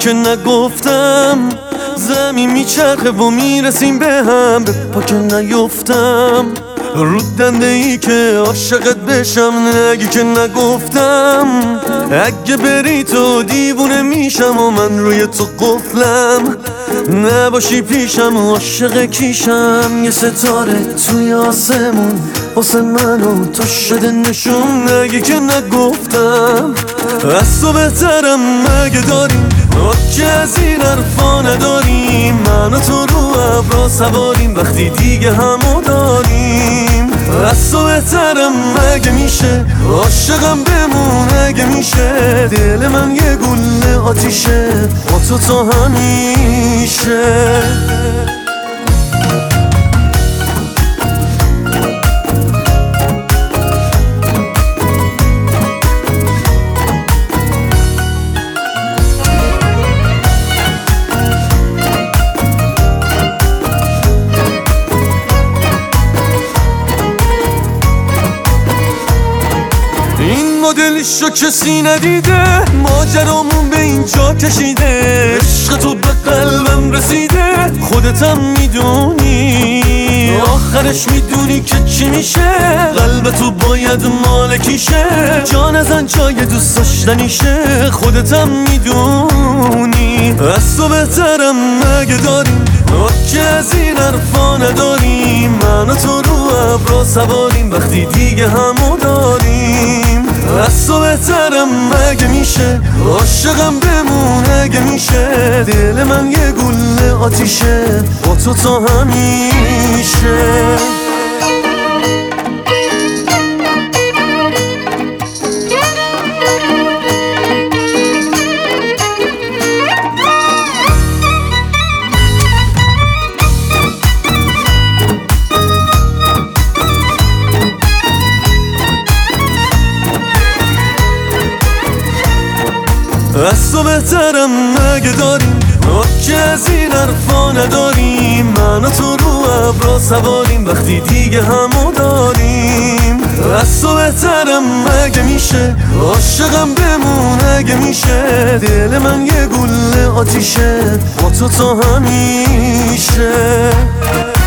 که نگفتم زمین میچرخه و میرسیم به هم، به پا که نیفتم رو دنده ای که عاشقت بشم. نگی که نگفتم اگه بری تو دیوونه میشم و من روی تو قفلم. نباشی پیشم عاشق کیشم، یه ستاره توی آسمون واسه من و تو شده نشون. نگی که نگفتم از تو بهترم مگه داریم که از این حرفا نداریم. من و تو رو ابرا سواریم وقتی دیگه همو داریم. از تو بهترم مگه میشه عاشقم بمون اگه میشه. دل من یه گله آتیشه با تو تا همیشه. این مدلشو کسی ندیده، ماجرامون به اینجا کشیده. عشق تو به قلبم رسیده، خودتم میدونی. آخرش میدونی که چی میشه، قلب تو باید مالکیشه. جان ازن جای دوست داشتنیشه، خودتم میدونی. از تو بهترم مگه داریم که از این حرفا نداریم. من و تو رو ابرا سواریم وقتی دیگه همو داریم. از تو بهترم مگه میشه عاشقم بمون اگه میشه. دل من یه گله آتیشه با تو تا همیشه. از تو بهترم مگه داریم که از این حرفا نداریم. من و تو رو ابرا سواریم وقتی دیگه همو داریم. از تو بهترم مگه میشه عاشقم بمون اگه میشه. دل من یه گله آتیشه با تو تا همیشه.